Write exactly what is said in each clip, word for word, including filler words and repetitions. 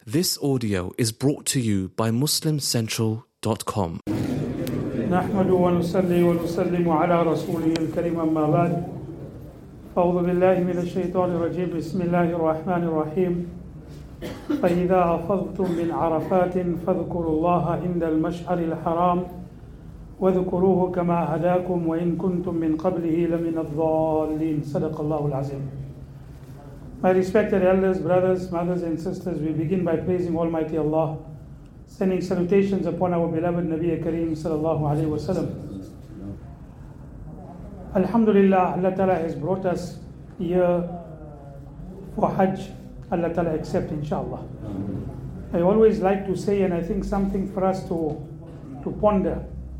This audio is brought to you by muslim central dot com. نحمد ونصلي ونسلم على رسوله الكريم أما بعد أعوذ بالله من الشيطان الرجيم بسم الله الرحمن الرحيم فإذا أفضتم من عرفات فاذكروا الله عند المشعر الحرام واذكروه كما هداكم وإن كنتم من قبله لمن الضالين صدق الله العظيم. My respected elders, brothers, mothers and sisters, we begin by praising Almighty Allah, sending salutations upon our beloved Nabi Kareem sallallahu alayhi wa sallam. Alhamdulillah, Allah Ta'ala has brought us here for Hajj. Allah Ta'ala accept, inshallah. I always like to say, and I think something for us to, to ponder.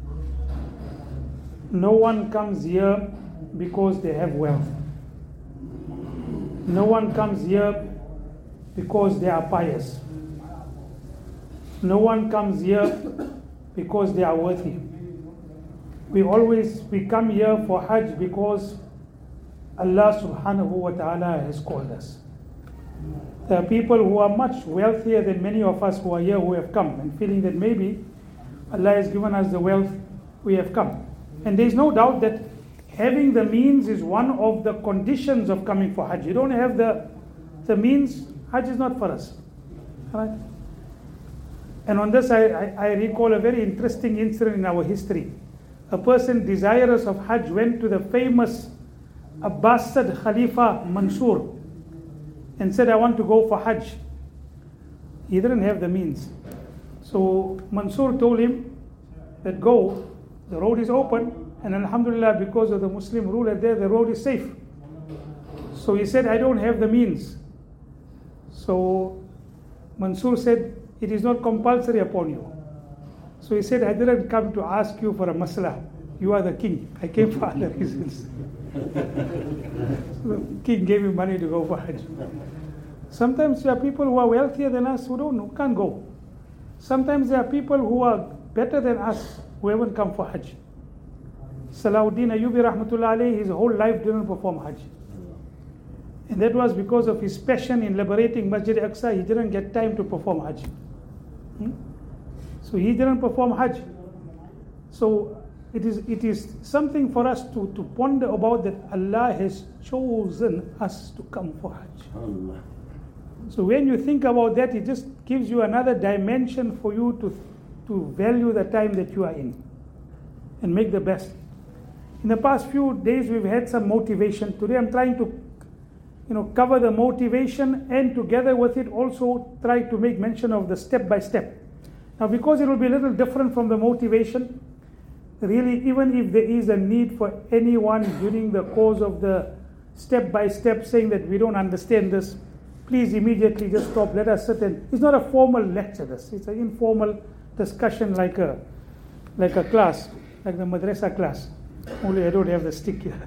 No one comes here because they have wealth. No one comes here because they are pious. No one comes here because they are worthy. We always, we come here for Hajj because Allah subhanahu wa ta'ala has called us. There are people who are much wealthier than many of us who are here who have come and feeling that maybe Allah has given us the wealth, we have come. And there is no doubt that having the means is one of the conditions of coming for Hajj. You don't have the, the means, Hajj is not for us. All right? And on this, I, I, I recall a very interesting incident in our history. A person desirous of Hajj went to the famous Abbasid Khalifa Mansur and said, I want to go for Hajj. He didn't have the means. So Mansur told him that go, the road is open. And alhamdulillah, because of the Muslim ruler there, the road is safe. So he said, I don't have the means. So Mansur said, it is not compulsory upon you. So he said, I didn't come to ask you for a maslah. You are the king. I came for other reasons. So the king gave him money to go for Hajj. Sometimes there are people who are wealthier than us who don't know, can't go. Sometimes there are people who are better than us who haven't come for Hajj. Salahuddin Ayyubi rahmatullah alayhi, his whole life didn't perform Hajj. And that was because of his passion in liberating Masjid Aqsa. He didn't get time to perform Hajj. Hmm? So he didn't perform Hajj. So it is it is something for us to, to ponder about, that Allah has chosen us to come for Hajj. Allah. So when you think about that, it just gives you another dimension for you to, to value the time that you are in and make the best. In the past few days, we've had some motivation. Today, I'm trying to, you know, cover the motivation and together with it also try to make mention of the step by step. Now, because it will be a little different from the motivation, really, even if there is a need for anyone during the course of the step by step saying that we don't understand this, please immediately just stop. Let us sit and, it's not a formal lecture. This it's an informal discussion, like a like a class, like the madrasa class. Only I don't have the stick here.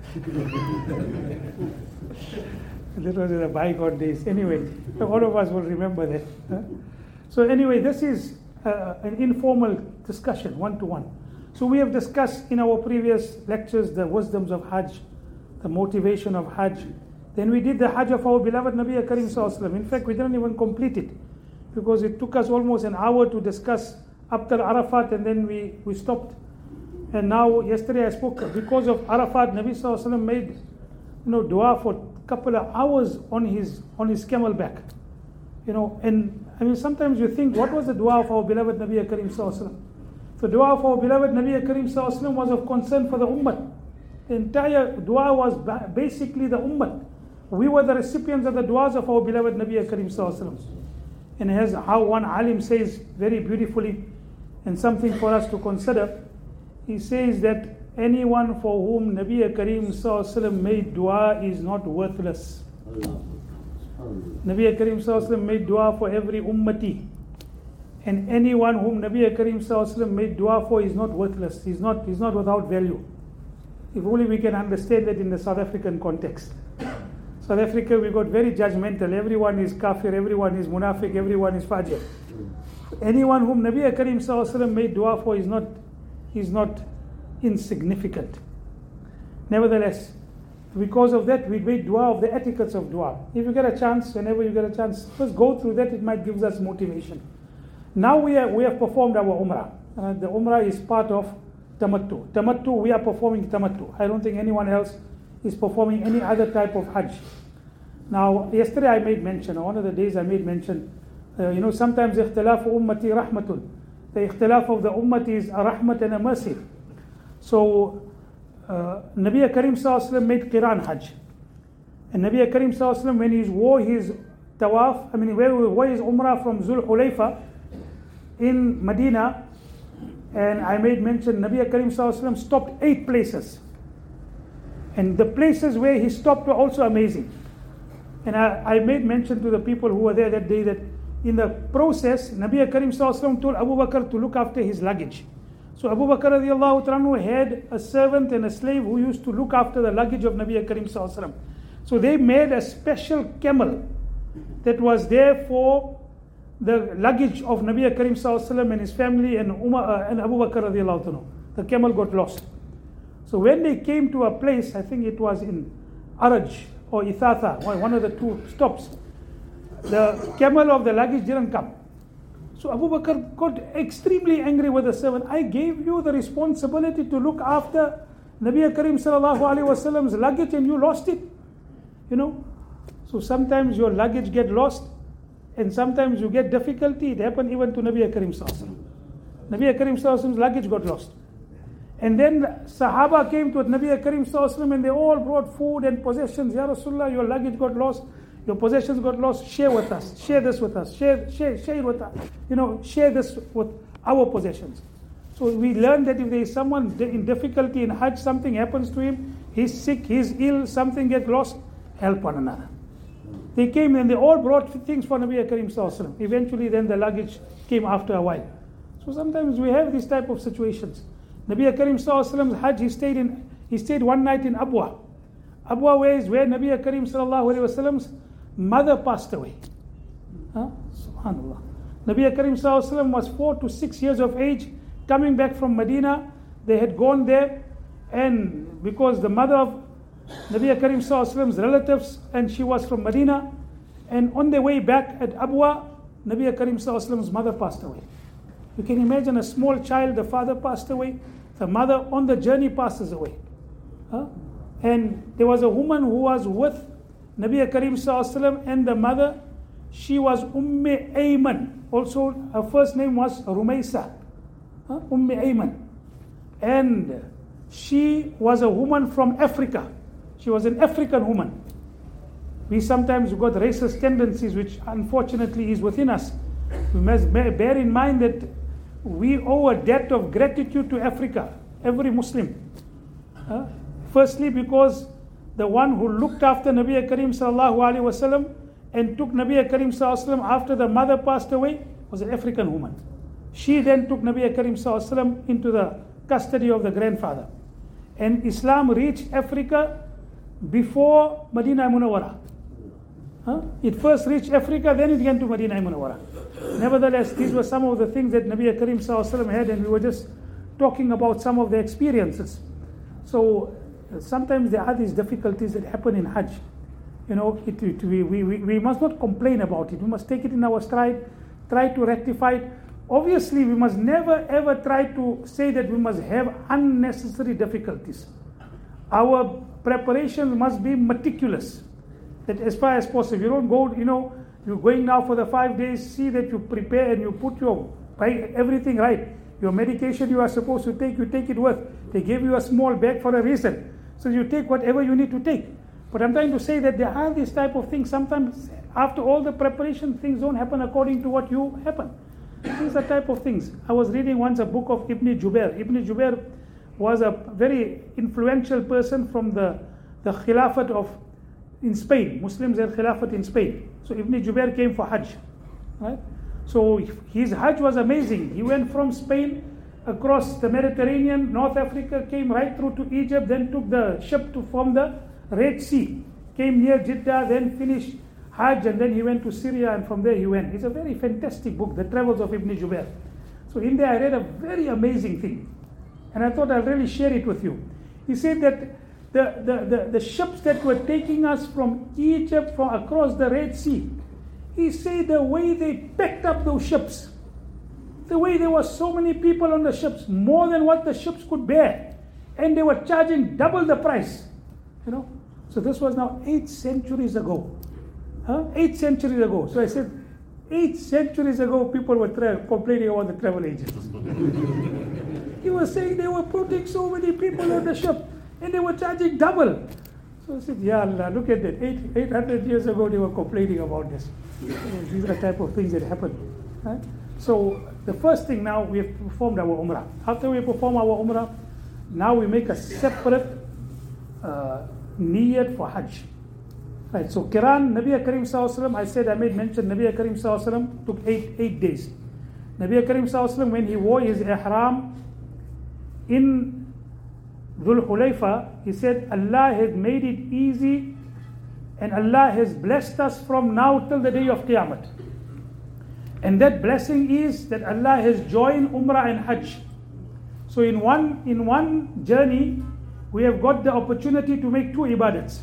That was in the bygone days. Anyway, all of us will remember that. Huh? So anyway, this is uh, an informal discussion, one-to-one. So we have discussed in our previous lectures the wisdoms of Hajj, the motivation of Hajj. Then we did the Hajj of our beloved Nabi Kareem Sallallahu Alaihi Wasallam. In fact, we didn't even complete it because it took us almost an hour to discuss after Arafat, and then we, we stopped. And now, yesterday I spoke, because of Arafat, Nabi Sallallahu Alaihi Wasallam made, you know, dua for a couple of hours on his on his camel back. You know, and I mean, sometimes you think, what was the dua of our beloved Nabi Kareem Sallallahu Alaihi Wasallam? The dua of our beloved Nabi Kareem Sallallahu Alaihi Wasallam was of concern for the ummah. The entire dua was ba- basically the ummah. We were the recipients of the duas of our beloved Nabi Kareem Sallallahu Alaihi Wasallam. And as how one alim says very beautifully, and something for us to consider, he says that anyone for whom Nabi Kareem Sallallahu Alaihi Wasallam made dua is not worthless. Allah. Allah. Nabi Kareem Sallallahu Alaihi Wasallam made dua for every ummati. And anyone whom Nabi Kareem Sallallahu Alaihi Wasallam made dua for is not worthless. He's not, he's not without value. If only we can understand that in the South African context. South Africa, we got very judgmental. Everyone is kafir, everyone is munafiq, everyone is fajr. Anyone whom Nabi Kareem Sallallahu Alaihi Wasallam made dua for is not, is not insignificant. Nevertheless, because of that, we made dua of the etiquettes of dua. If you get a chance, whenever you get a chance, first go through that, it might give us motivation. Now we, are, we have performed our umrah. Uh, the umrah is part of tamattu. Tamattu, we are performing tamattu. I don't think anyone else is performing any other type of hajj. Now, yesterday I made mention, or one of the days I made mention, uh, you know, sometimes ikhtilafu ummati rahmatun. The ikhtilaf of the ummati is a rahmat and a mercy. So, uh, Nabi Karim Sallallahu Alaihi Wasallam made Qiran Hajj. And Nabi Karim Sallallahu Alaihi Wasallam, when he wore his tawaf, I mean, where he wore his umrah from Zul Hulayfa in Medina, and I made mention, Nabi Karim Sallallahu Alaihi Wasallam stopped eight places. And the places where he stopped were also amazing. And I, I made mention to the people who were there that day that in the process, Nabi Karim Sallallahu Alaihi Wasallam told Abu Bakr to look after his luggage. So Abu Bakr radiallahu ta'ala had a servant and a slave who used to look after the luggage of Nabi Karim Sallallahu Alaihi Wasallam. So they made a special camel that was there for the luggage of Nabi Karim Sallallahu Alaihi Wasallam and his family and Umar uh, and Abu Bakr radiallahu ta'ala. The camel got lost. So when they came to a place, I think it was in Araj or Ithatha, one of the two stops, the camel of the luggage didn't come. So Abu Bakr got extremely angry with the servant. I gave you the responsibility to look after Nabi Karim Sallallahu Alaihi Wasallam's luggage and you lost it. You know, so sometimes your luggage get lost and sometimes you get difficulty. It happened even to Nabi Karim Sallallahu Alaihi Wasallam. Nabi Karim Sallallahu Alaihi Wasallam's luggage got lost. And then Sahaba came to Nabi Karim Sallallahu Alaihi Wasallam and they all brought food and possessions. Ya Rasulullah, your luggage got lost. Your possessions got lost, share with us, share this with us, share, share, share it with us, you know, share this with our possessions. So we learned that if there is someone in difficulty in Hajj, something happens to him, he's sick, he's ill, something gets lost, help one another. They came and they all brought things for Nabi Karim Sallallahu Alaihi Wasallam. Eventually then the luggage came after a while. So sometimes we have these type of situations. Nabi Karim Sallallahu Alaihi Wasallam's Hajj, he stayed in, he stayed one night in Abwa. Abwa where is where Nabi Karim Sallallahu Alaihi Wasallam's mother passed away. Huh? Subhanallah. Nabi Karim Sallallahu Alaihi Wasallam was four to six years of age, coming back from Medina. They had gone there, and because the mother of Nabi Karim Sallallahu Alaihi Wasallam's relatives, and she was from Medina, and on their way back at Abwa, Nabi Karim Sallallahu Alaihi Wasallam's mother passed away. You can imagine a small child, the father passed away, the mother on the journey passes away. Huh? And there was a woman who was with Nabi Karim Sallallahu Alaihi Wasallam and the mother. She was Umm Ayman. Also, her first name was Rumaysa. Huh? Umm Ayman. And she was a woman from Africa. She was an African woman. We sometimes got racist tendencies, which unfortunately is within us. We must bear in mind that we owe a debt of gratitude to Africa, every Muslim. Uh, firstly, because the one who looked after Nabi Karim Sallallahu Alaihi Wasallam and took Nabi Karim Sallallahu Alaihi Wasallam after the mother passed away was an African woman. She then took Nabi Karim Sallallahu Alaihi Wasallam into the custody of the grandfather. And Islam reached Africa before Medina Munawwara. Huh? It first reached Africa, then it went to Medina Munawwara. Nevertheless, these were some of the things that Nabi Karim Sallallahu Alaihi Wasallam had, and we were just talking about some of the experiences. So sometimes there are these difficulties that happen in Hajj. You know, it, it, we, we, we must not complain about it. We must take it in our stride, try to rectify it. Obviously, we must never ever try to say that we must have unnecessary difficulties. Our preparation must be meticulous, that as far as possible. You don't go, you know, you're going now for the five days, see that you prepare and you put your everything right. Your medication you are supposed to take, you take it with. They gave you a small bag for a reason. So you take whatever you need to take. But I'm trying to say that there are these type of things. Sometimes after all the preparation, things don't happen according to what you happen. These are type of things. I was reading once a book of Ibn Jubair. Ibn Jubair was a very influential person from the, the Khilafat of in Spain. Muslims had Khilafat in Spain. So Ibn Jubair came for Hajj. Right? So his Hajj was amazing. He went from Spain across the Mediterranean, North Africa, came right through to Egypt, then took the ship to from the Red Sea, came near Jeddah, then finished Hajj, and then he went to Syria, and from there he went. It's a very fantastic book, The Travels of Ibn Jubair. So in there I read a very amazing thing, and I thought I'll really share it with you. He said that the, the, the, the ships that were taking us from Egypt from across the Red Sea. He said the way they packed up those ships, the way there were so many people on the ships, more than what the ships could bear, and they were charging double the price. You know, so this was now eight centuries ago. Huh? Eight centuries ago. So I said, eight centuries ago, people were tra- complaining about the travel agents. He was saying they were putting so many people on the ship, and they were charging double. So I said, Ya Allah, look at that. Eight, 800 years ago, they were complaining about this. These are the type of things that happen. Right? So the first thing now, we have performed our Umrah. After we perform our Umrah, now we make a separate uh, niyat for Hajj. Right, so Qiran, Nabi Karim Sallallahu Alaihi Wasallam, I said I made mention, Nabi Karim Sallallahu Alaihi Wasallam took eight, eight days. Nabi Karim Sallallahu Alaihi Wasallam, when he wore his ihram in Dhul Hulayfa, he said, Allah has made it easy and Allah has blessed us from now till the day of Qiyamah. And that blessing is that Allah has joined Umrah and Hajj. So in one, in one journey, we have got the opportunity to make two ibadats.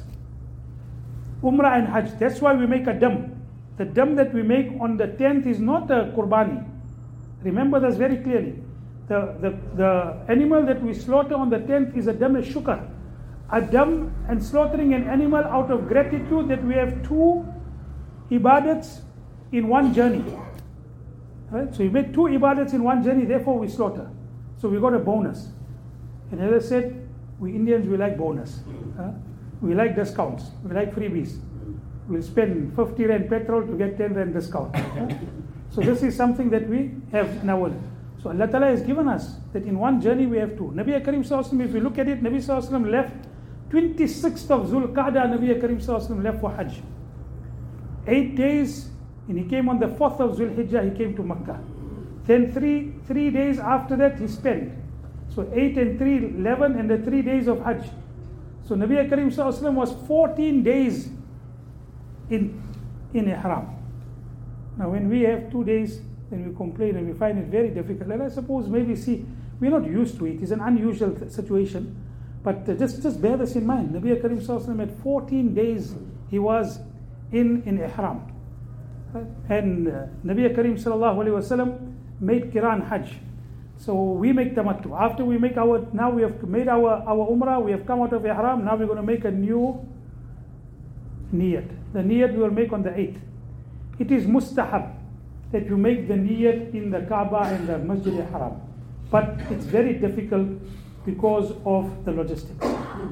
Umrah and Hajj. That's why we make a dam. The dam that we make on the tenth is not a qurbani. Remember this very clearly. The, the, the animal that we slaughter on the tenth is a dam shukr. A dam and slaughtering an animal out of gratitude that we have two ibadats in one journey. Right? So we make two ibadats in one journey, therefore we slaughter. So we got a bonus. And as I said, we Indians, we like bonus. Huh? We like discounts. We like freebies. We'll spend fifty rand petrol to get ten rand discount. Huh? So this is something that we have in our life. So Allah Ta'ala has given us that in one journey we have two. Nabi Karim Sallallahu Alaihi Wasallam, if you look at it, Nabi Sallallahu Alaihi Wasallam left twenty-sixth of Zul Qa'dah, Nabi Karim Sallallahu Alaihi Wasallam left for Hajj. Eight days, and he came on the fourth of Zul Hijjah, he came to Makkah. Then three, three days after that he spent. So eight and three, eleven, and the three days of Hajj. So Nabi Karim Sallallahu Alaihi Wasallam was fourteen days in, in Ihram. Now when we have two days, then we complain and we find it very difficult. And I suppose maybe, see, we're not used to it. It's an unusual th- situation. But uh, just, just bear this in mind. Nabi Karim Sallallahu Alaihi Wasallam had fourteen days he was in, in Ihram. Right? And uh, Nabi Karim Sallallahu Alaihi Wasallam made Qiran Hajj. So we make tamattu. After we make our, now we have made our, our Umrah, we have come out of Ihram, now we're going to make a new niyat. The niyat we will make on the eighth. It is mustahab that you make the niyat in the Kaaba and the Masjid al-Haram. But it's very difficult because of the logistics.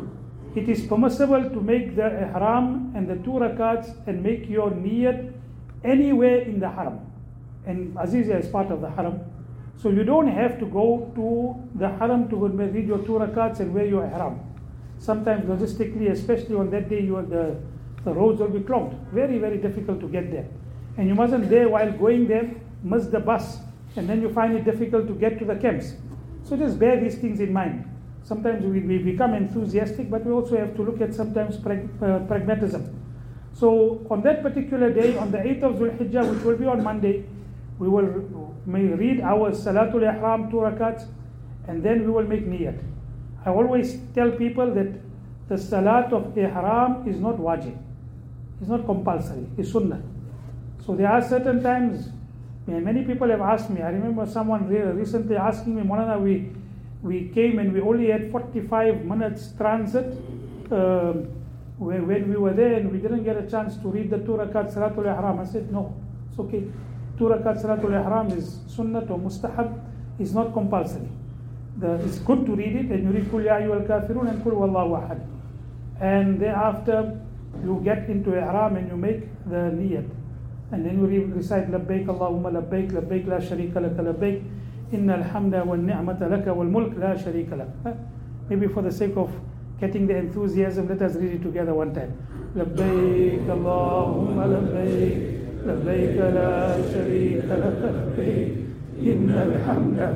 It is permissible to make the Ihram and the two rakats and make your niyat anywhere in the Haram. And Azizia is part of the Haram. So you don't have to go to the Haram to read your two rakats and wear your ihram. Sometimes logistically, especially on that day, you are the, the roads will be clogged. Very, very difficult to get there. And you mustn't there while going there, miss the bus. And then you find it difficult to get to the camps. So just bear these things in mind. Sometimes we, we become enthusiastic, but we also have to look at sometimes prag, uh, pragmatism. So on that particular day, on the eighth of Dhul Hijjah, which will be on Monday, we will may read our Salatul Ihram, two rakats, and then we will make niyat. I always tell people that the Salat of Ihram is not wajib. It's not compulsory. It's sunnah. So there are certain times, many people have asked me, I remember someone recently asking me, Maulana, we, we came and we only had forty-five minutes transit um, when, when we were there and we didn't get a chance to read the two rakats Salatul Ihram. I said, no, it's okay. Two rakat Salatul Ihram is sunnah or mustahab, is not compulsory. The, it's good to read it, and you read Kul Ya Ayyuhal Kafirun and Kul Wallahu Ahad. And thereafter, you get into Ihram and you make the niyat. And then you re- recite Labbaik Allahumma Labbaik, Labbaik La Sharika Laka Labbaik, Inna Alhamda Wal Ni'mata Laka Wal Mulk La Sharika Laka. Maybe for the sake of getting the enthusiasm, let us read it together one time. Labbaik Allahumma Labbaik. لبيك لا شريك لك لبيك إن الحمد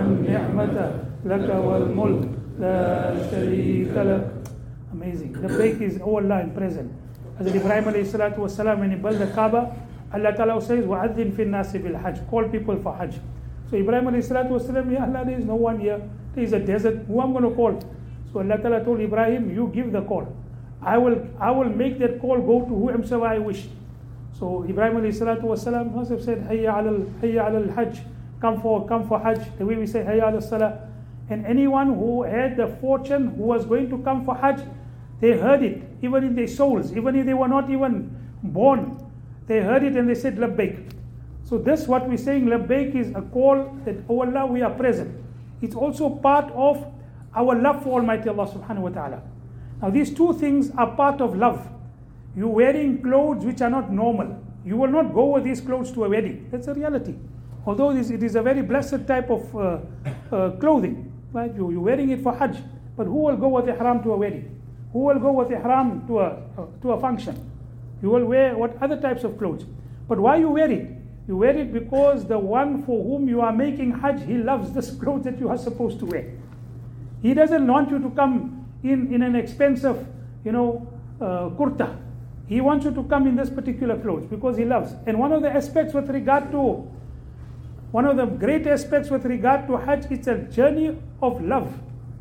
والنعمة لك والملك لا شريك لك. Amazing. Labbaik is our Allah in present. As Ibrahim alayhi salatu was salam, when he built the Kaaba, Allah Ta'ala says, وَعَذِّن فِي النَّاسِ بِالْحَجِّ. Call people for Hajj. So Ibrahim alayhi salatu was salam, Ya Allah, there is no one here. There is a desert. Who I'm going to call? So Allah Ta'ala told Ibrahim, you give the call. I will I will make that call go to whomsoever I wish. So Ibrahim alayhi salatu wasalam must have said, Hayya alal Hayya alal Hajj, come for come for Hajj, the way we say Hayya alal Salah. And anyone who had the fortune who was going to come for Hajj, they heard it, even in their souls, even if they were not even born, they heard it and they said Labbaik. So this what we're saying, Labbaik, is a call that, oh Allah, we are present. It's also part of our love for Almighty Allah subhanahu wa ta'ala. Now these two things are part of love. You're wearing clothes which are not normal. You will not go with these clothes to a wedding. That's a reality. Although it is, it is a very blessed type of uh, uh, clothing. Right? You, you're wearing it for Hajj. But who will go with ihram to a wedding? Who will go with ihram to a, uh, to a function? You will wear what other types of clothes. But why you wear it? You wear it because the one for whom you are making Hajj, he loves this clothes that you are supposed to wear. He doesn't want you to come in, in an expensive, you know, uh, kurta. He wants you to come in this particular clothes because he loves. And one of the aspects with regard to, one of the great aspects with regard to Hajj, it's a journey of love.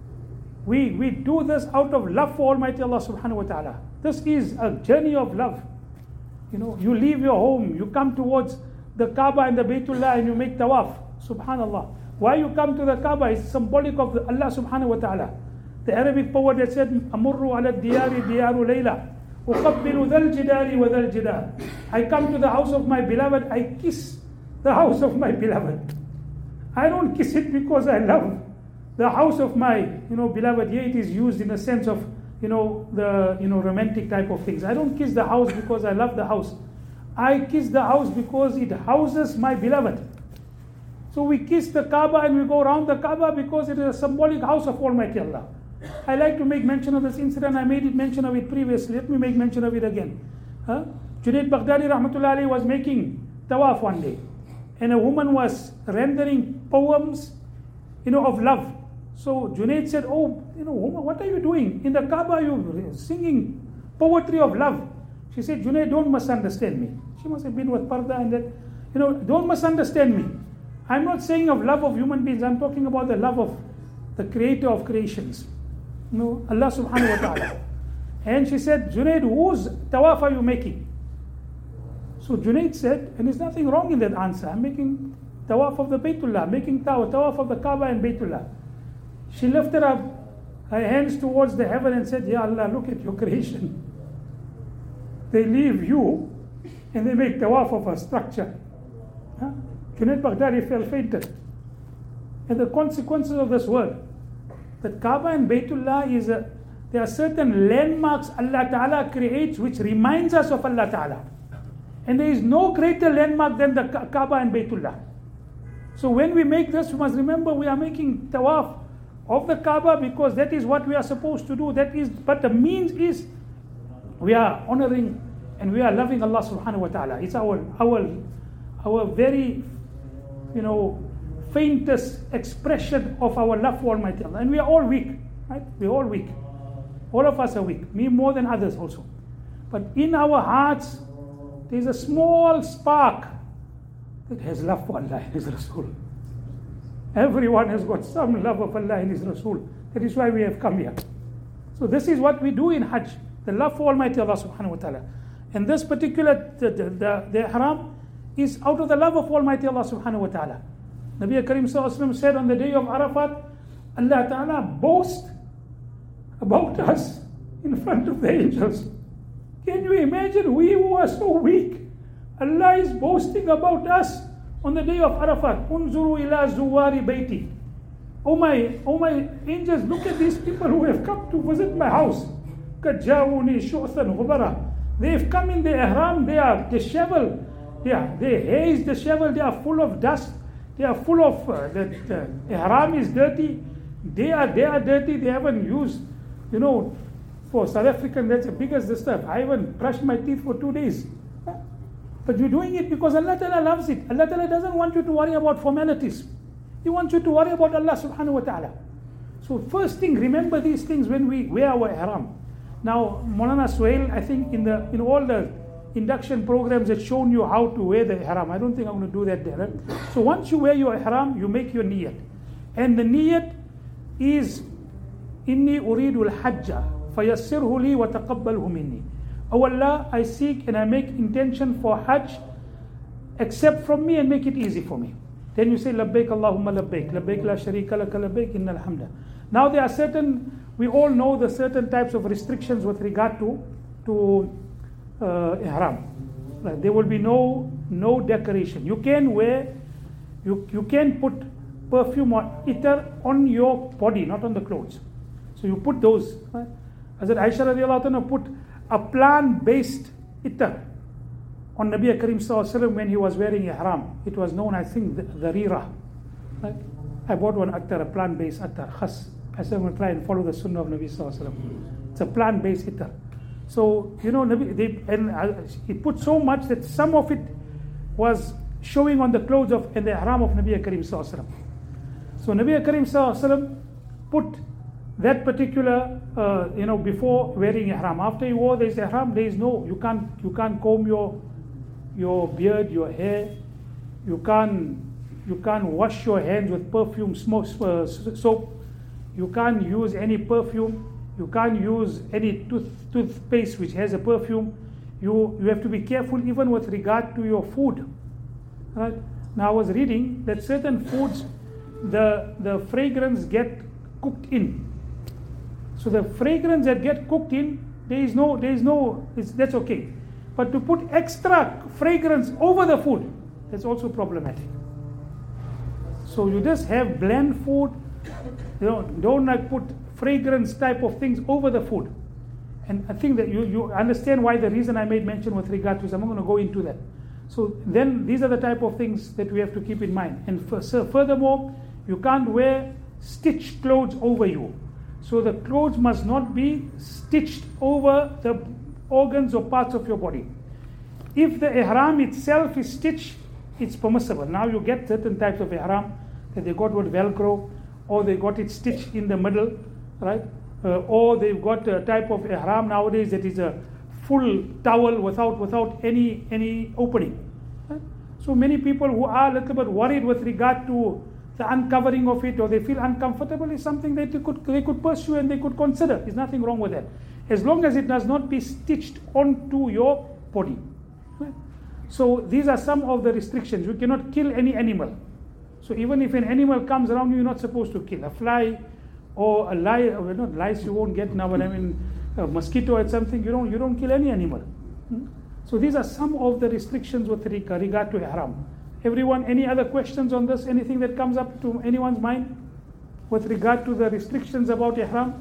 We, we do this out of love for Almighty Allah subhanahu wa ta'ala. This is a journey of love. You know, you leave your home, you come towards the Kaaba and the Baytullah and you make tawaf. Subhanallah. Why you come to the Kaaba is symbolic of the Allah subhanahu wa ta'ala. The Arabic poet that said, Amurru ala diyari diyaru layla. Uqabbilu dhal jidari wa dhal jidar. I come to the house of my beloved, I kiss the house of my beloved. I don't kiss it because I love the house of my, you know, beloved. Here it is used in a sense of, you know, the, you know, romantic type of things. I don't kiss the house because I love the house. I kiss the house because it houses my beloved. So we kiss the Kaaba and we go around the Kaaba because it is a symbolic house of Almighty Allah. I like to make mention of this incident. I made it mention of it previously. Let me make mention of it again. Huh? Junaid Baghdadi rahmatullahi alayhi was making tawaf one day. And a woman was rendering poems, you know, of love. So Junaid said, oh, you know, woman, what are you doing? In the Kaaba, you're singing poetry of love. She said, Junaid, don't misunderstand me. She must have been with Parda and that, you know, don't misunderstand me. I'm not saying of love of human beings. I'm talking about the love of the creator of creations. You know, Allah subhanahu wa ta'ala. And she said, Junaid, whose tawaf are you making? So Junaid said, and there's nothing wrong in that answer. I'm making tawaf of the Baytullah, making tawaf, tawaf of the Kaaba and Baytullah. She lifted up her hands towards the heaven and said, Ya Allah, look at your creation. They leave you and they make tawaf of a structure. Huh? Junaid Baghdadi fell fainted. And the consequences of this word, that Kaaba and Baytullah is a, there are certain landmarks Allah Ta'ala creates which reminds us of Allah Ta'ala. And there is no greater landmark than the Kaaba and Baytullah. So when we make this, we must remember we are making tawaf of the Kaaba because that is what we are supposed to do. That is, but the means is we are honoring and we are loving Allah subhanahu wa ta'ala. It's our our our very, you know, faintest expression of our love for Almighty Allah. And we are all weak, right? We are all weak. All of us are weak, me more than others also. But in our hearts, there is a small spark that has love for Allah and His Rasul. Everyone has got some love of Allah and His Rasul. That is why we have come here. So this is what we do in Hajj, the love for Almighty Allah subhanahu wa ta'ala. And this particular, the, the, the, the ihram is out of the love of Almighty Allah subhanahu wa ta'ala. Nabi Karim sallallahu alaihi wasallam said on the day of Arafat, Allah ta'ala boasts about us in front of the angels. Can you imagine, we who are so weak, Allah is boasting about us on the day of Arafat. Unzuru ila zuwari bayti. Oh my, oh my angels, look at these people who have come to visit my house. Kajawuni shu'than ghubara. They have come in the ihram, they are disheveled. They are, their hair is disheveled, they are full of dust. They are full of, uh, the uh, ihram is dirty. They are, they are dirty, they haven't used, you know, for South African, that's the biggest this stuff. I haven't brushed my teeth for two days. But you're doing it because Allah Ta'ala loves it. Allah Ta'ala doesn't want you to worry about formalities. He wants you to worry about Allah subhanahu wa ta'ala. So first thing, remember these things when we wear our ihram. Now, Maulana Suhail, I think in the in all the induction programs have shown you how to wear the ihram. I don't think I'm going to do that there. Right? So once you wear your ihram, you make your niyat. And the niyat is Inni uridu al-hajja fayassirhu li wa taqabbalhu minni. O Allah, I seek and I make intention for Hajj, accept from me and make it easy for me. Then you say, Labbaik Allahumma labbaik, labbaik la sharika laka labbaik innal hamda. Now there are certain, we all know the certain types of restrictions with regard to, to uh, ihram. Like there will be no, no decoration. You can wear, you, you can put perfume or itar on your body, not on the clothes. So you put those. Right? Hazrat Aisha radiallahu anha put a plant-based itar on Nabi Karim Sallallahu Alaihi Wasallam when he was wearing ihram. It was known, I think, the, the rira. Right? I bought one attar, a plant-based attar, khas. I said I'm going to try and follow the sunnah of Nabi Sallallahu Alaihi Wasallam. It's a plant-based ittar. So, you know, Nabi, they, and uh, he put so much that some of it was showing on the clothes of and the ihram of Nabi Karim Sallallahu Alaihi Wasallam. So Nabi Karim Sallallahu Alaihi Wasallam put that particular, uh, you know, before wearing ihram. After he wore this ihram, there is no, you can't, you can't comb your, your beard, your hair. You can't, you can't wash your hands with perfume, smoke, uh, soap. You can't use any perfume. You can't use any tooth, toothpaste which has a perfume. You, you have to be careful even with regard to your food. Right? Now I was reading that certain foods, the, the fragrance get cooked in. So the fragrance that get cooked in, there is no, there is no, it's, that's okay. But to put extra fragrance over the food, that's also problematic. So you just have bland food, you know, don't like put fragrance type of things over the food. And I think that you, you understand why the reason I made mention with regard to this. I'm not going to go into that. So then these are the type of things that we have to keep in mind. And for, so furthermore, you can't wear stitched clothes over you. So the clothes must not be stitched over the organs or parts of your body. If the ihram itself is stitched, it's permissible. Now you get certain types of ihram that they got with Velcro, or they got it stitched in the middle, right? Uh, or they've got a type of ihram nowadays that is a full towel without without any any opening. Right? So many people who are a little bit worried with regard to the uncovering of it, or they feel uncomfortable, is something that they could they could pursue and they could consider. There's nothing wrong with that, as long as it does not be stitched onto your body. Right? So these are some of the restrictions. You cannot kill any animal. So even if an animal comes around you, you're not supposed to kill a fly or a lice. Well, not lice you won't get now, but I mean a mosquito or something. You don't you don't kill any animal. Hmm? So these are some of the restrictions with regard to ihram. Everyone, any other questions on this? Anything that comes up to anyone's mind with regard to the restrictions about ihram?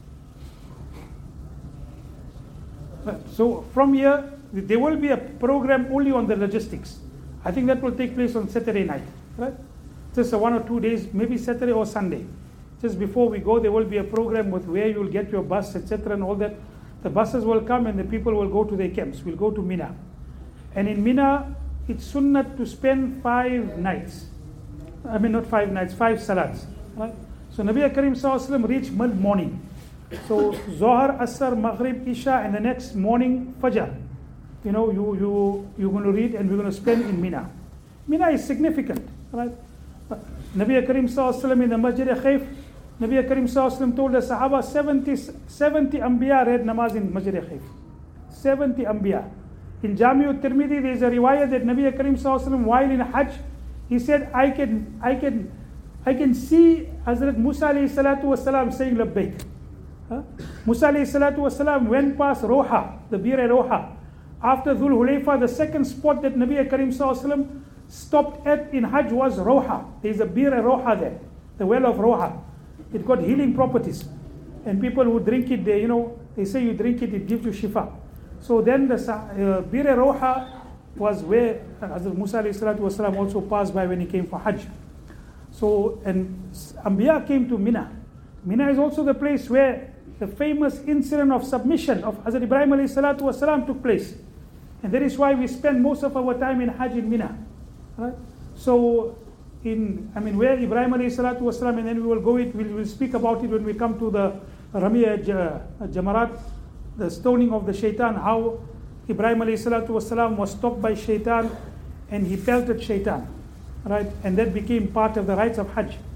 So from here, there will be a program only on the logistics. I think that will take place on Saturday night, right? Just one or two days, maybe Saturday or Sunday. Just before we go, there will be a program with where you will get your bus, et cetera, and all that. The buses will come and the people will go to their camps. We'll go to Mina, and in Mina, it's sunnah to spend five nights. I mean, not five nights, five salats. Right? So Nabi Karim Sallallahu Alaihi Wasallam reached mid morning. So Zohar, Asr, Maghrib, Isha, and the next morning Fajr. You know, you you you're going to read, and we're going to spend in Mina. Mina is significant, right? Nabi Karim Sallallahu Alaihi Wasallam in the Masjid Khayf, Nabi Karim Sallallahu Alaihi Wasallam told the Sahaba seventy, seventy Anbiya read namaz in Masjid Khayf. seventy Anbiya. In Jami'ut Tirmidhi, there is a riwayah that Nabi Karim Sallallahu Alaihi Wasallam, while in Hajj, he said, I can, I can, I can see Hazrat Musa alayhi salatu wasalam saying labbaik. Huh? Musa alayhi salatu wasalam went past Roha, the Bir Roha. After Dhul Hulayfa, the second spot that Nabi Karim Sallallahu Alaihi Wasallam stopped at in Hajj was Roha. There is a Bir Roha there, the well of Roha. It got healing properties. And people who drink it, they, you know, they say you drink it, it gives you shifa. So then the uh, Bir Roha was where Hazrat Musa alayhi salatu wasalam also passed by when he came for Hajj. So, and Anbiya came to Mina. Mina is also the place where the famous incident of submission of Hazrat Ibrahim alayhi salatu wasalam took place. And that is why we spend most of our time in Hajj in Mina. Right? So, in, I mean, where Ibrahim alayhi salatu wasalam, and then we will go it, we'll, we'll speak about it when we come to the Ramiya Jamarat, the stoning of the shaitan, how Ibrahim alayhi salatu wasalam was stopped by shaitan and he pelted shaitan, right? And that became part of the rites of Hajj.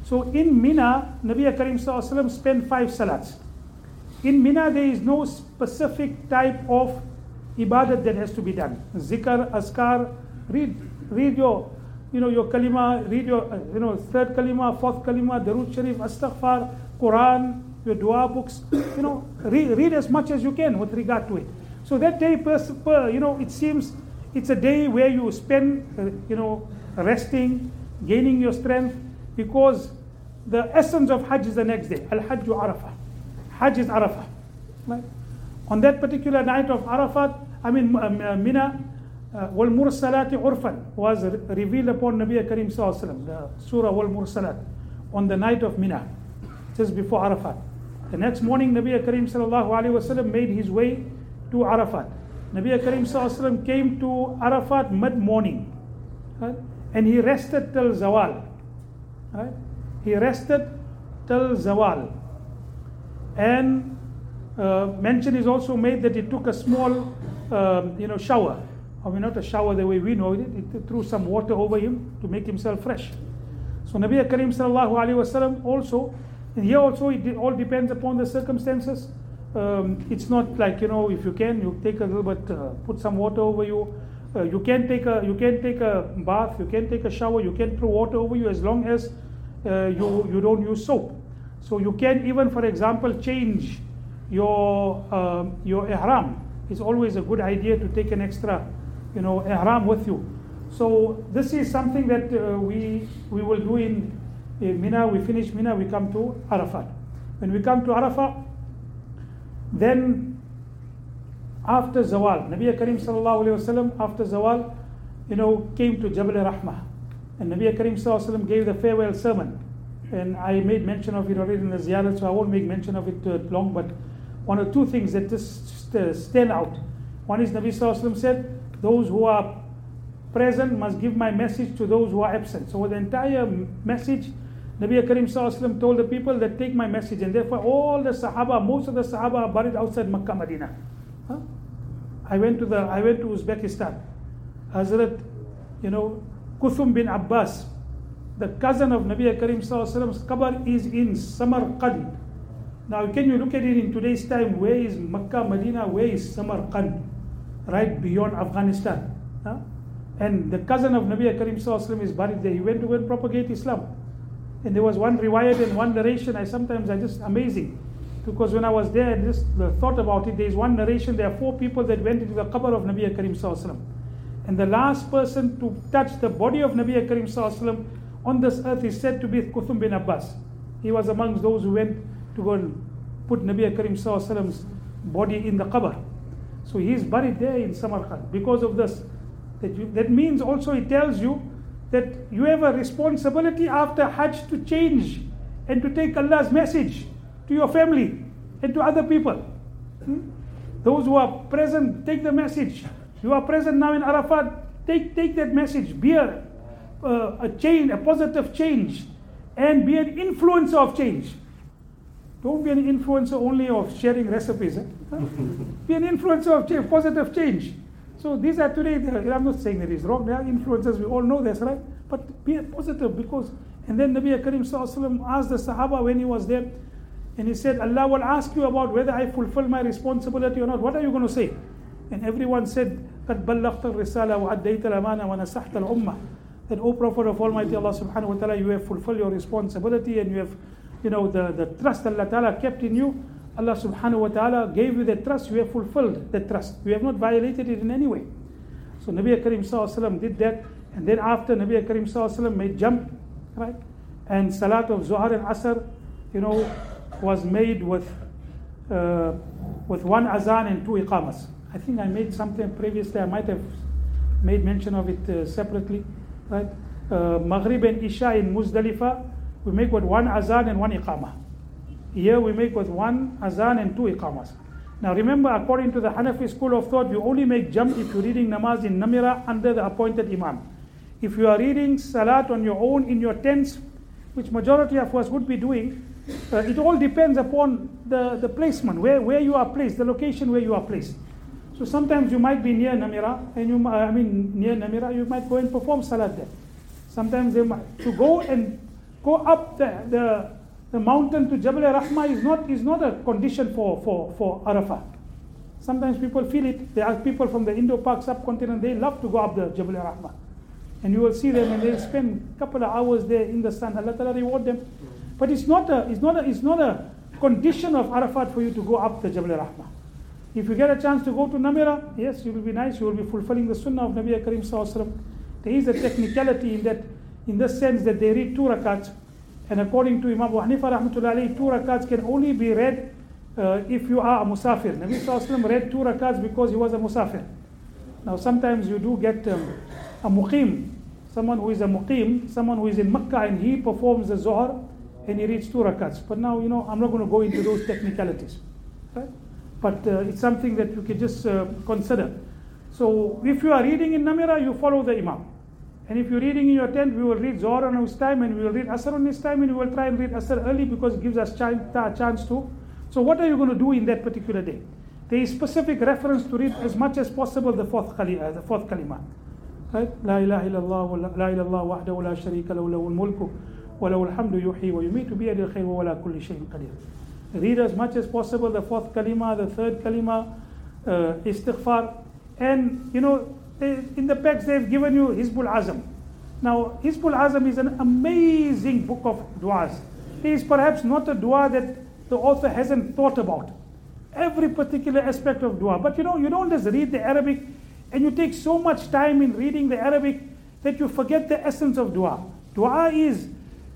So in Mina, Nabi Karim Sallallahu Alaihi Wasallam spent five salats. In Mina, there is no specific type of ibadat that has to be done. Zikr, askar, read, read your, you know, your kalima, read your, uh, you know, third kalima, fourth kalima, Darud Sharif, Astaghfar, Quran, your dua books. You know, read, read as much as you can with regard to it. So that day, per, per, you know, it seems it's a day where you spend, uh, you know, resting, gaining your strength, because the essence of Hajj is the next day. Al-Hajj Arafah. Hajj is Arafah. Right? On that particular night of Arafat, I mean um, uh, Mina, uh, Wal Mursalati Urfan was re- revealed upon Nabi Karim Sallallahu Alaihi Wasallam, the Surah Wal Mursalat, on the night of Mina, just before Arafat. The next morning, Nabi Karim Sallallahu Alaihi Wasallam made his way to Arafat. Nabi Karim Sallallahu Alaihi Wasallam came to Arafat mid-morning, right? And he rested till Zawal. Right? He rested till Zawal. And uh, mention is also made that he took a small, um, you know, shower. I mean, not a shower the way we know it. He threw some water over him to make himself fresh. So Nabi Karim Sallallahu Alaihi Wasallam also, and here also it all depends upon the circumstances. Um, it's not like, you know, if you can, you take a little bit, uh, put some water over you. Uh, you can take a you can take a bath, you can take a shower, you can throw water over you as long as uh, you you don't use soap. So you can even, for example, change your uh, your ihram. It's always a good idea to take an extra, you know, ihram with you. So this is something that uh, we we will do in, in Mina. We finish Mina, we come to Arafat. When we come to Arafat, then after Zawal, Nabi Karim Sallallahu Alaihi Wasallam, after Zawal, you know, came to Jabal Rahmah. And Nabi Karim Sallallahu Alaihi Wasallam gave the farewell sermon. And I made mention of it already in the ziyarat, so I won't make mention of it uh, long, but one or two things that just uh, stand out. One is Nabi Sallallahu Alaihi Wasallam said, those who are present must give my message to those who are absent. So the entire message, Nabi Karim Sallallahu Alaihi Wasallam told the people that take my message, and therefore all the Sahaba, most of the Sahaba are buried outside Makkah, Medina. Huh? I went to the I went to Uzbekistan. Hazrat, you know, Kuthum bin Abbas, the cousin of Nabi Karim Sallallahu Alaihi Wasallam's qabr is in Samarkand. Now can you look at it in today's time? Where is Makkah, Medina? Where is Samarkand? Right beyond Afghanistan. Huh? And the cousin of Nabi Karim Sallallahu Alaihi Wasallam is buried there. He went to go and propagate Islam. And there was one riwayat and one narration. I sometimes I just amazing. Because when I was there and just thought about it, there is one narration, there are four people that went into the qabr of Nabi Karim Sallallahu Alaihi Wasallam. And the last person to touch the body of Nabi Karim Sallallahu Alaihi Wasallam on this earth is said to be Kuthum bin Abbas. He was amongst those who went to go and put Nabi Karim Sallallahu Alaihi Wasallam's body in the qabr. So he is buried there in Samarkand because of this. That, you, that means also it tells you that you have a responsibility after Hajj to change and to take Allah's message to your family and to other people. Hmm? Those who are present, take the message. You are present now in Arafat, take, take that message. Be a, uh, a change, a positive change, and be an influencer of change. Don't be an influencer only of sharing recipes. Eh? Huh? Be an influencer of change, positive change. So these are today, I'm not saying that it's wrong, they are influencers, we all know this, right? But be positive because, and then Nabi Karim Sallallahu Alaihi Wasallam asked the Sahaba when he was there, and he said, Allah will ask you about whether I fulfill my responsibility or not. What are you going to say? And everyone said, قَدْ بَلَّغْتَ الرِّسَالَةَ وَأَدَّيْتَ الْأَمَانَةَ وَنَصَحْتَ الْأُمَّةَ. That, O Prophet of Almighty Allah subhanahu wa ta'ala, you have fulfilled your responsibility and you have, you know, the, the trust Allah ta'ala kept in you. Allah subhanahu wa ta'ala gave you the trust, you have fulfilled the trust. You have not violated it in any way. So Nabi Karim Sallallahu Alaihi Wasallam did that. And then after Nabi Karim Sallallahu Alaihi Wasallam made jump, right? And Salat of Zuhar and Asr, you know, was made with uh, with one azan and two iqamas. I think I made something previously, I might have made mention of it uh, separately, right? Uh, Maghrib and Isha in Muzdalifah, we make with one azan and one iqamah. Here we make with one azan and two iqamas. Now remember, according to the Hanafi school of thought, you only make jump if you're reading namaz in namira under the appointed imam. If you are reading salat on your own in your tents, which majority of us would be doing, uh, it all depends upon the, the placement, where, where you are placed, the location where you are placed. So sometimes you might be near namira, and you, I mean near namira, you might go and perform salat there. Sometimes they might, to go and go up the, the, the mountain to Jabal Rahmah is not, is not a condition for, for, for Arafat. Sometimes people feel it. There are people from the Indo-Pak subcontinent, they love to go up the Jabal Rahmah. And you will see them and they'll spend a couple of hours there in the sun. Allah Ta'ala reward them. But it's not a, it's not a, it's not a condition of Arafat for you to go up the Jabal Rahmah. If you get a chance to go to Namira, yes, you will be nice. You will be fulfilling the sunnah of Nabi Karim Sallallahu Alaihi Wasallam. There is a technicality in that, in the sense that they read two rakats. And according to Imam Abu Hanifa Rahmatullah Alayhi, two rakats can only be read uh, if you are a musafir. Nabi Sallallahu Alaihi Wasallam read two rakats because he was a musafir. Now sometimes you do get um, a muqim, someone who is a muqim, someone who is in Makkah and he performs the Zohar and he reads two rakats. But now, you know, I'm not going to go into those technicalities. Right? But uh, it's something that you can just uh, consider. So if you are reading in Namira, you follow the Imam. And if you're reading in your tent, we will read Zohar on his time and we will read Asr on his time and we will try and read Asr early because it gives us a chance to. So what are you going to do in that particular day? There is specific reference to read as much as possible the fourth kalima. The fourth kalima. Right? La ilaha illallah, la ilallah wahdahu la sharika lahu lahul mulku wa lahul hamdu yuhyi wa yumitu biyadil khayr wa ala kulli shay'in qadir. Read as much as possible the fourth kalima, the third kalima, uh, istighfar. And you know, they, in the packs they've given you Hizbul Azam. Now, Hizbul Azam is an amazing book of du'as. It is perhaps not a dua that the author hasn't thought about. Every particular aspect of dua. But you know, you don't just read the Arabic and you take so much time in reading the Arabic that you forget the essence of dua. Dua is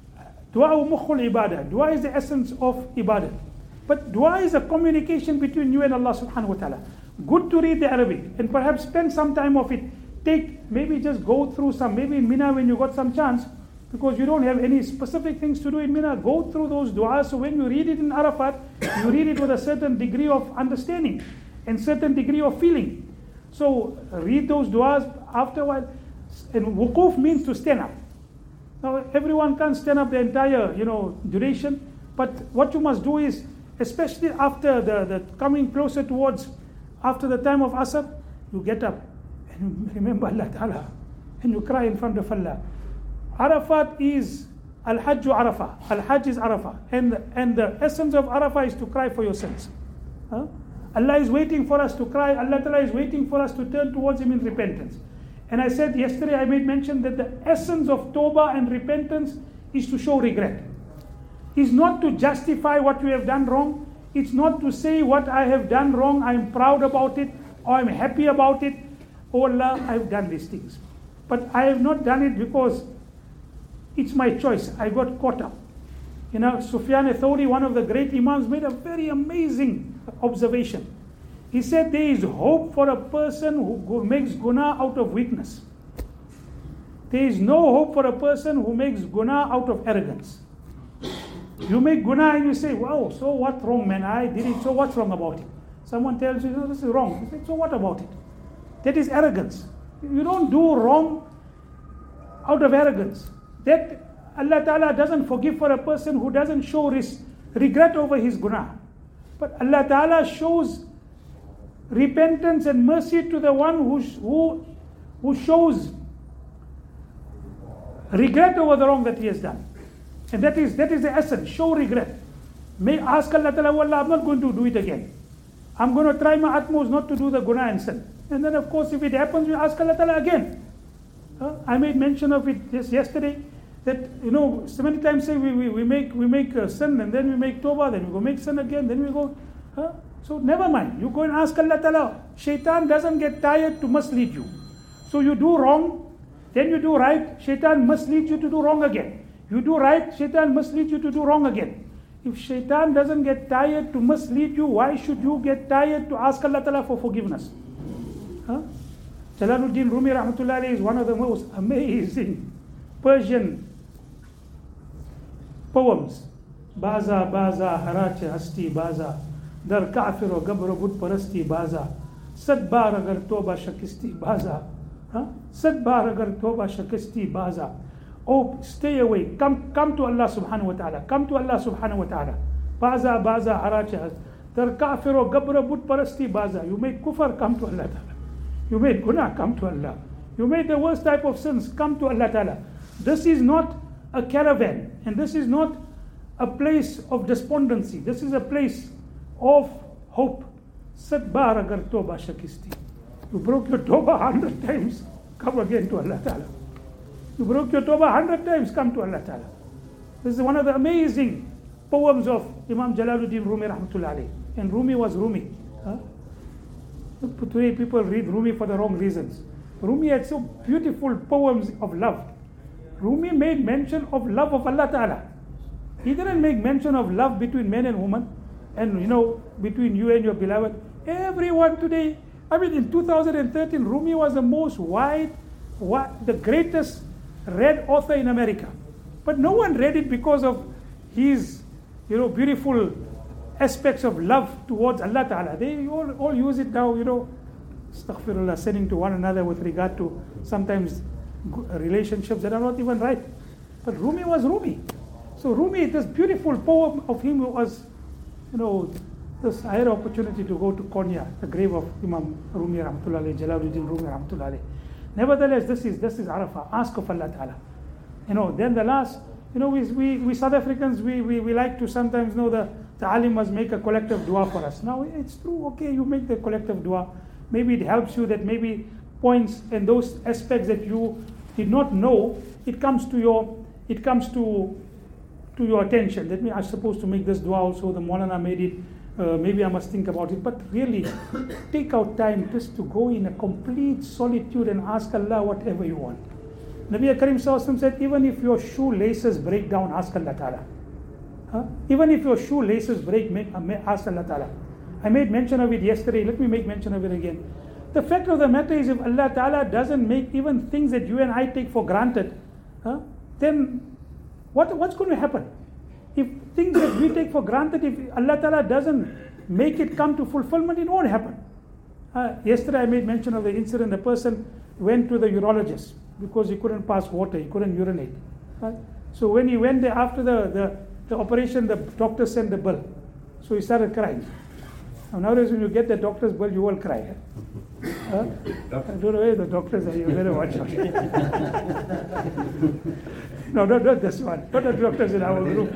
dua mukhul ibadah. Dua is the essence of ibadah. But dua is a communication between you and Allah subhanahu wa ta'ala. Good to read the Arabic and perhaps spend some time of it. Take, maybe just go through some, maybe in Mina when you got some chance, because you don't have any specific things to do in Mina, go through those du'as. So when you read it in Arafat, you read it with a certain degree of understanding and certain degree of feeling. So read those du'as after a while. And wuquf means to stand up. Now everyone can't stand up the entire, you know, duration, but what you must do is, especially after the, the coming closer towards, after the time of Asr, you get up and remember Allah Ta'ala and you cry in front of Allah. Arafat is Al-Hajj Arafah. Al-Hajj is Arafah. And, and the essence of Arafah is to cry for your sins. Huh? Allah is waiting for us to cry. Allah Ta'ala is waiting for us to turn towards Him in repentance. And I said yesterday, I made mention that the essence of Tawbah and repentance is to show regret. Is not to justify what you have done wrong. It's not to say what I have done wrong, I'm proud about it, or I'm happy about it. Oh Allah, I've done these things. But I have not done it because it's my choice. I got caught up. You know, Sufyan al-Thawri, one of the great imams, made a very amazing observation. He said there is hope for a person who makes guna out of weakness. There is no hope for a person who makes guna out of arrogance. You make guna and you say, wow, so what wrong, man? I did it, so what's wrong about it? Someone tells you, no, this is wrong. You say, so what about it? That is arrogance. You don't do wrong out of arrogance. That Allah Ta'ala doesn't forgive for a person who doesn't show his regret over his guna. But Allah Ta'ala shows repentance and mercy to the one who, who, who shows regret over the wrong that he has done. And that is that is the essence, show regret. May ask Allah Ta'ala, oh Allah, I'm not going to do it again. I'm going to try my utmost not to do the guna and sin. And then of course if it happens, we ask Allah Ta'ala again. Uh, I made mention of it just yesterday, that you know, so many times say we, we, we make we make uh, sin and then we make tawbah, then we go make sin again, then we go. Uh, so never mind, you go and ask Allah Ta'ala. Shaitan doesn't get tired to mislead you. So you do wrong, then you do right, shaitan must lead you to do wrong again. You do right, shaitan must lead you to do wrong again. If shaitan doesn't get tired to mislead you, why should you get tired to ask Allah Ta'ala for forgiveness? Huh? Jalaluddin Rumi Rahmatullah Alayhi is one of the most amazing Persian poems. Baza, baza, harache hasti baza, dar kafir o gabro bud parasti baza, sad bar agar toba shakisti baza, sad bar agar toba shakisti baza. Oh, stay away. Come, come to Allah subhanahu wa ta'ala. Come to Allah subhanahu wa ta'ala. Baza, baza, haracha. Dar kafiro gabra but parasti baza. You made kufar, come to Allah ta'ala. You made guna, come to Allah. You made the worst type of sins, come to Allah ta'ala. This is not a caravan. And this is not a place of despondency. This is a place of hope. Sat bar agar toba shakisti. You broke your toba a hundred times, come again to Allah Ta'ala. You broke your toba a hundred times, come to Allah Ta'ala. This is one of the amazing poems of Imam Jalaluddin Rumi Rahmatullah alayhi. And Rumi was Rumi. Huh? Today people read Rumi for the wrong reasons. Rumi had so beautiful poems of love. Rumi made mention of love of Allah Ta'ala. He didn't make mention of love between men and women, and you know, between you and your beloved. Everyone today, I mean in two thousand thirteen, Rumi was the most wide, wide, the greatest read author in America. But no one read it because of his, you know, beautiful aspects of love towards Allah Ta'ala. They all, all use it now, you know, astaghfirullah, sending to one another with regard to sometimes relationships that are not even right. But Rumi was Rumi. So Rumi, this beautiful poem of him was, you know, this, I had an opportunity to go to Konya, the grave of Imam Rumi Rahmatullah alayhi, Jalaluddin Rumi Rahmatullah alayhi. Nevertheless, this is this is Arafah. Ask of Allah Ta'ala. You know, then the last, you know, we we, we South Africans, we, we we like to sometimes know the the alim must make a collective dua for us. Now it's true, okay, you make the collective dua. Maybe it helps you that maybe points and those aspects that you did not know, it comes to your it comes to to your attention. That means I'm supposed to make this dua also, the Maulana made it. Uh, maybe I must think about it, but really take out time just to go in a complete solitude and ask Allah whatever you want. Nabi Karim Sallallahu Alaihi Wasallam said, even if your shoelaces break down, ask Allah Ta'ala. Huh? Even if your shoelaces break, make, uh, ask Allah Ta'ala. I made mention of it yesterday, let me make mention of it again. The fact of the matter is, if Allah Ta'ala doesn't make even things that you and I take for granted, huh, then what, what's going to happen? If things that we take for granted, if Allah Ta'ala doesn't make it come to fulfillment, it won't happen. Uh, yesterday I made mention of the incident, a person went to the urologist because he couldn't pass water, he couldn't urinate. Right? So when he went there after the, the, the operation, the doctor sent the bill. So he started crying. Now nowadays when you get the doctor's bill, you will cry. Eh? Huh? I don't know where the doctors are, you better watch out. No, not, not this one, not the doctors in our group.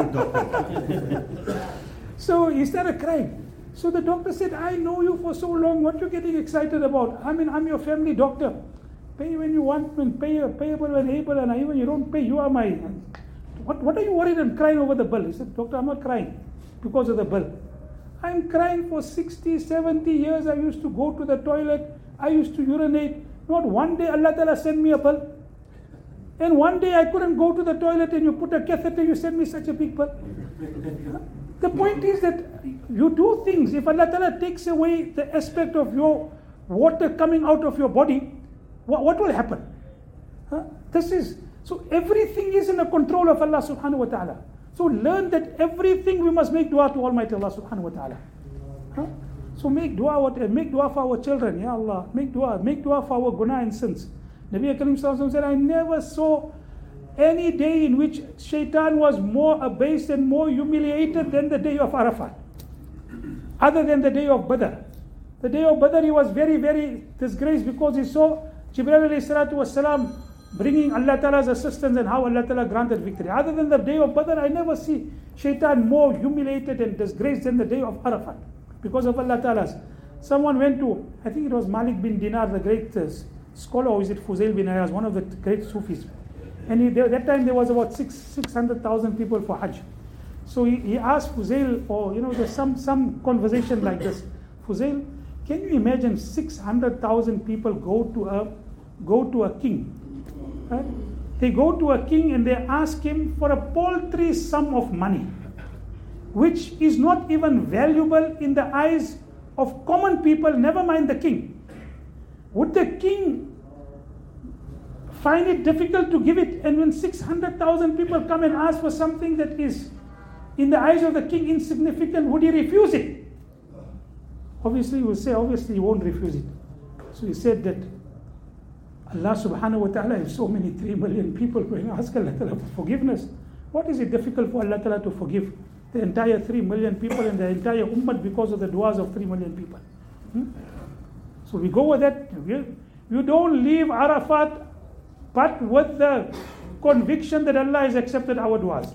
So he started crying. So the doctor said, I know you for so long, what are you getting excited about? I mean, I'm your family doctor. Pay when you want, when pay, payable when able, and even you don't pay, you are my... What, what are you worried and crying over the bill? He said, doctor, I'm not crying because of the bill. I'm crying for sixty, seventy years. I used to go to the toilet. I used to urinate. Not one day Allah Ta'ala sent me a bill. And one day I couldn't go to the toilet and you put a catheter, you send me such a big bill. The point is that you do things. If Allah Ta'ala takes away the aspect of your water coming out of your body, what, what will happen? Huh? This is, so everything is in the control of Allah Subhanahu Wa Ta'ala. So learn that everything we must make dua to Almighty Allah Subhanahu Wa Ta'ala. Huh? So make dua, make dua for our children, Ya Allah. Make dua, make dua for our guna and sins. Nabi Karim Sallallahu Alaihi Wasallam said, I never saw any day in which shaitan was more abased and more humiliated than the day of Arafat. Other than the day of Badr. The day of Badr he was very, very disgraced because he saw Jibreel alayhi salatu wasalam bringing Allah Ta'ala's assistance and how Allah Ta'ala granted victory. Other than the day of Badr, I never see shaitan more humiliated and disgraced than the day of Arafat. Because of Allah Ta'ala's. Someone went to, I think it was Malik bin Dinar, the great uh, scholar, or is it Fuzail bin Ayaz, one of the great Sufis. And he, there, that time there was about six six hundred thousand people for Hajj. So he, he asked Fuzail, or you know, there's some some conversation like this. Fuzail, can you imagine six hundred thousand people go to a go to a king? Right? They go to a king and they ask him for a paltry sum of money, which is not even valuable in the eyes of common people, never mind the king. Would the king find it difficult to give it? And when six hundred thousand people come and ask for something that is in the eyes of the king insignificant, would he refuse it? Obviously he will say, obviously he won't refuse it. So he said that Allah Subhanahu Wa Ta'ala has so many three million people going to ask Allah Ta'ala for forgiveness. What is it difficult for Allah Ta'ala to forgive the entire three million people and the entire ummah because of the du'as of three million people? Hmm? So we go with that. You don't leave Arafat but with the conviction that Allah has accepted our du'as.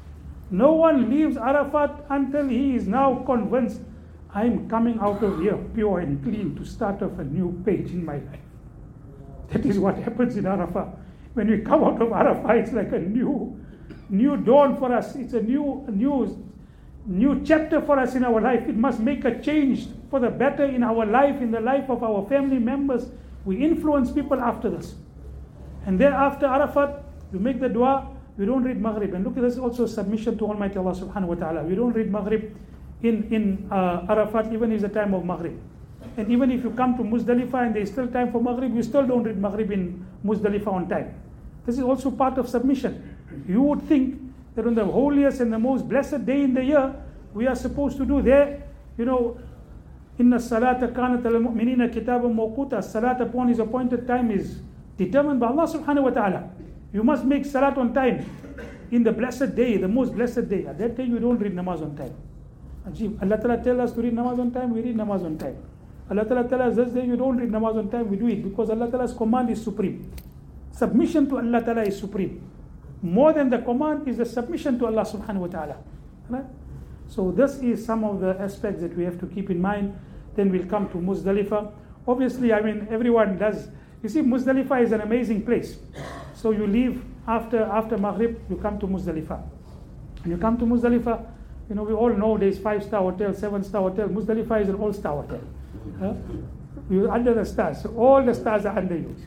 No one leaves Arafat until he is now convinced, I'm coming out of here pure and clean to start off a new page in my life. That is what happens in Arafat. When we come out of Arafat, it's like a new, new dawn for us. It's a new, new, new chapter for us in our life. It must make a change for the better in our life, in the life of our family members. We influence people after this. And then after Arafat, we make the dua. We don't read Maghrib. And look, this is also a submission to Almighty Allah subhanahu wa ta'ala. We don't read Maghrib in, in uh, Arafat, even if it's the time of Maghrib. And even if you come to Muzdalifah and there is still time for Maghrib, you still don't read Maghrib in Muzdalifah on time. This is also part of submission. You would think that on the holiest and the most blessed day in the year, we are supposed to do there, you know, Inna salata kanat al-mu'minina kitaban mawquta. Salat upon his appointed time is determined by Allah subhanahu wa ta'ala. You must make salat on time in the blessed day, the most blessed day. At that day you don't read namaz on time. Ajib. Allah Ta'ala tells us to read namaz on time, we read namaz on time. Allah Ta'ala tells us this day you don't read namaz on time, we do it because Allah Ta'ala's command is supreme. Submission to Allah Ta'ala is supreme. More than the command is the submission to Allah subhanahu wa ta'ala. Right? So this is some of the aspects that we have to keep in mind. Then we'll come to Muzdalifah. Obviously, I mean, everyone does. You see, Muzdalifah is an amazing place. So you leave after after Maghrib, you come to Muzdalifah. And you come to Muzdalifah, you know, we all know there's five-star hotel, seven-star hotel. Muzdalifah is an all-star hotel. Huh? You're under the stars. So all the stars are under you.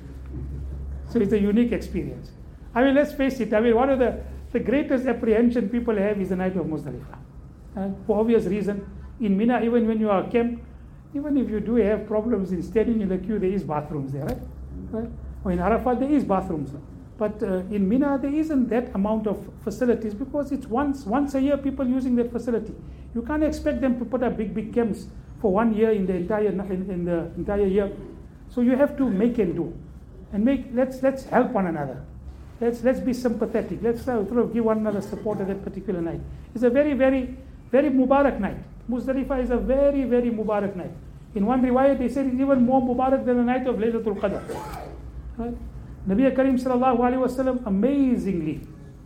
So it's a unique experience. I mean, let's face it. I mean, one of the, the greatest apprehension people have is the night of Muzdalifah. Uh, for obvious reason. In Mina, even when you are camped, even if you do have problems in standing in the queue, there is bathrooms there, right? right? Or in Arafat, there is bathrooms. But uh, in Mina, there isn't that amount of facilities because it's once once a year people using that facility. You can't expect them to put up big, big camps for one year in the entire in, in the entire year. So you have to make and do. And make let's let's help one another. Let's let's be sympathetic. Let's uh, sort of give one another support at that particular night. It's a very, very, very Mubarak night. Muzdalifah is a very, very Mubarak night. In one riwayat, they said it's even more Mubarak than the night of Laylatul Qadr. Right? Nabi Karim sallallahu alaihi wasallam, amazingly,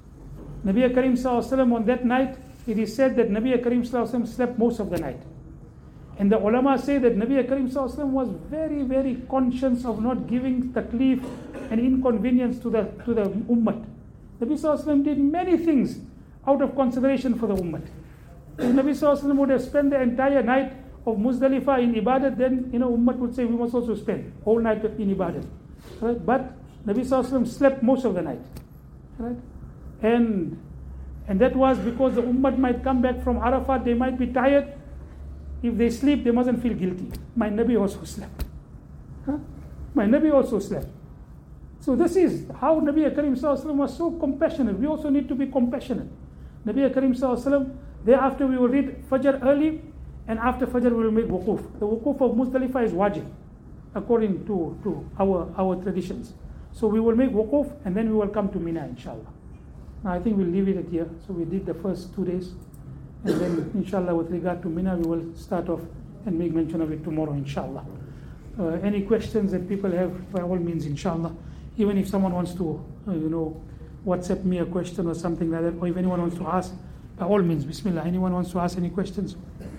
Nabi Karim sallallahu alaihi wasallam on that night, it is said that Nabi Karim sallallahu alaihi wasallam slept most of the night. And the ulama say that Nabi Karim sallallahu alaihi wasallam was very, very conscious of not giving taklif and inconvenience to the to the ummah. Nabi sallallahu alaihi wasallam did many things out of consideration for the ummah. If Nabi sallallahu alaihi wasallam would have spent the entire night of Muzdalifah in ibadat, then you know ummah would say we must also spend whole night in ibadat. Right? But Nabi sallallahu alaihi wasallam slept most of the night. Right? And and that was because the ummah might come back from Arafat, they might be tired. If they sleep, they mustn't feel guilty. My Nabi also slept. Huh? My Nabi also slept. So this is how Nabi Karim sallallahu alaihi wasallam was so compassionate. We also need to be compassionate. Nabi Karim sallallahu alaihi wasallam, thereafter we will read Fajr early, and after Fajr we will make wuquf. The wuquf of Muzdalifah is wajib, according to, to our, our traditions. So we will make wuquf, and then we will come to Mina, inshallah. Now I think we'll leave it at here. So we did the first two days. And then, inshallah, with regard to Mina, we will start off and make mention of it tomorrow, inshallah. Uh, any questions that people have, by all means, inshallah. Even if someone wants to, uh, you know, WhatsApp me a question or something like that, or if anyone wants to ask, by all means, bismillah. Anyone wants to ask any questions?